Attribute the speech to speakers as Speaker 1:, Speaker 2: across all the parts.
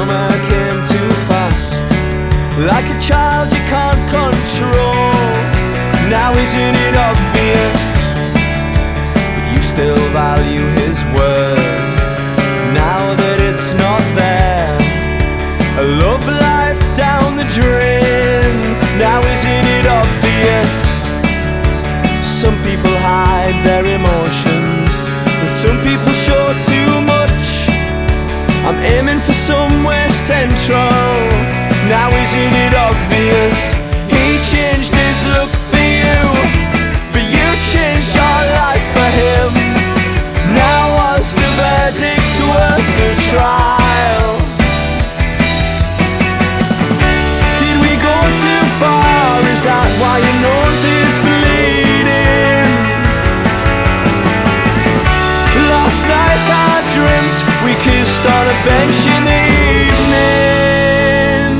Speaker 1: summer came too fast, like a child you can't control. Now isn't it obvious that you still value his word? Now that it's not there, a love life down the drain. Now isn't it obvious? Some people hide their emotions, and some people show too much. I'm aiming for somewhere central. Now isn't it obvious? He changed his look for you, but you changed your life for him. Now was the verdict worth the trial? Did we go too far? Is that why your nose is bleeding? Last night I dreamt we kissed on a bench in the evening.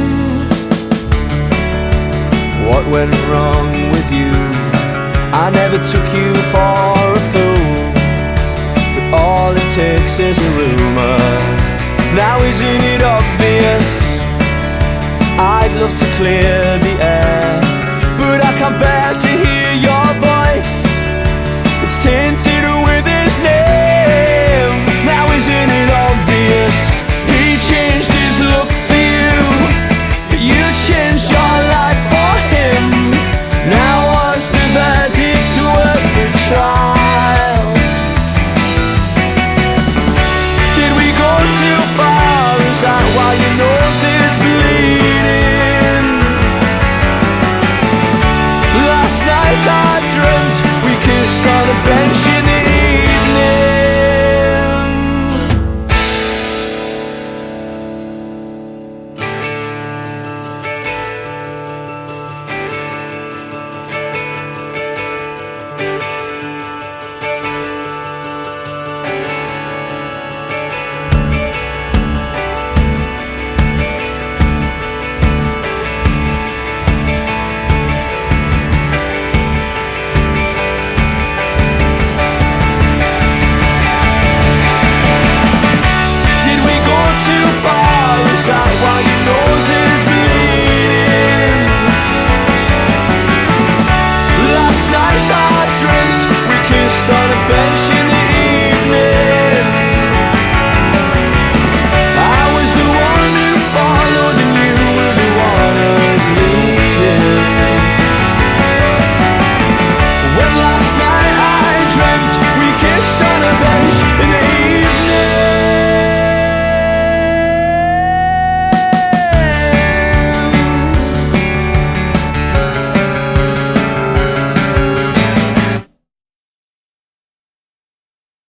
Speaker 1: What went wrong with you? I never took you for a fool, but all it takes is a rumor. Now isn't it obvious? I'd love to clear the air, but I can't bear to hear your voice. It's tainted with his name. Now isn't it obvious? He changed his look for you, but you changed your life for him. Now was the verdict worth the trial? Did we go too far? Is that why your nose is bleeding? Last night I dreamt we kissed on a bench